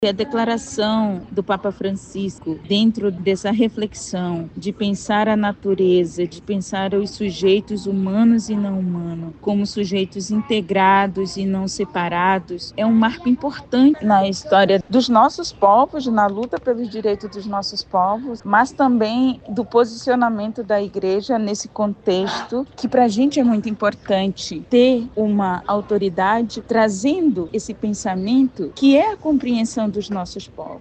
A declaração do Papa Francisco, dentro dessa reflexão de pensar a natureza, de pensar os sujeitos humanos e não humanos, como sujeitos integrados e não separados, é um marco importante na história dos nossos povos, na luta pelos direitos dos nossos povos, mas também do posicionamento da Igreja nesse contexto, que para a gente é muito importante ter uma autoridade trazendo esse pensamento que é a compreensão dos nossos povos.